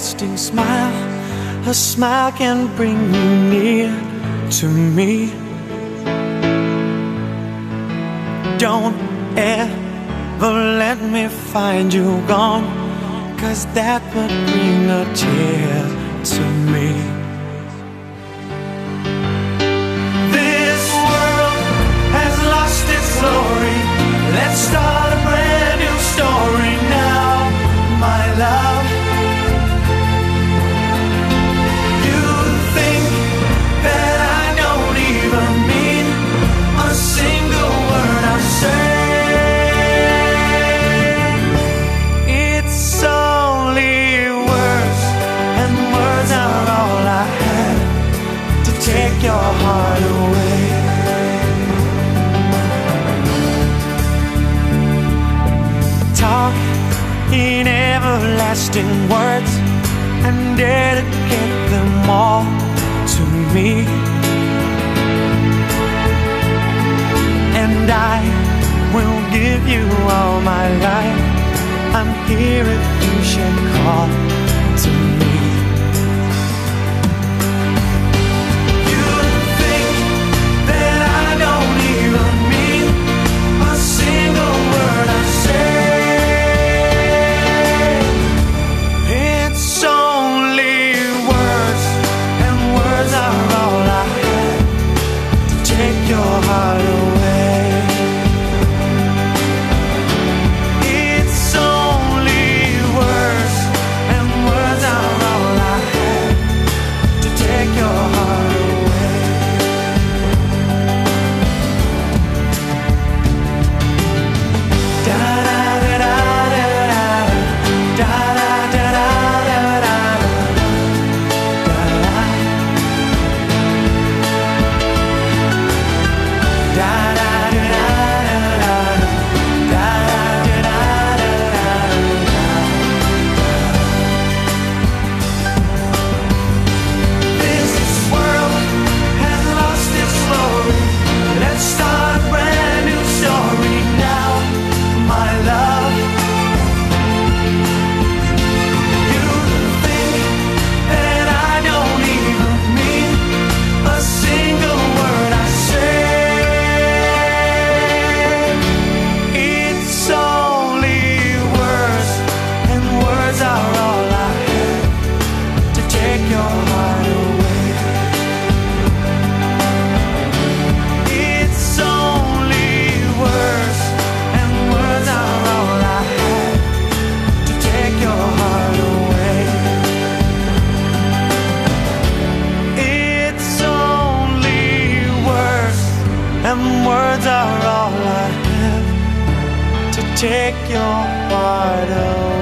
everlasting smile. A smile can bring you near to me. Don't ever let me find you gone, 'cause that would bring a tear to me. This world has lost its glory. Let's start a brand new story now, my love. You think that I don't even mean a single word I say. It's only words, and words are all I have to take your heart away. Talk in everlasting words and dedicate them all to me. And I will give you all my life. I'm here if you should call to me. You think that I don't even mean a single word I say. It's only words, and words are all I have to take your heart away. It's only words, and words are all I have to take your heart away. Da da da da da da da da da da da. And words are all I have to take your heart away.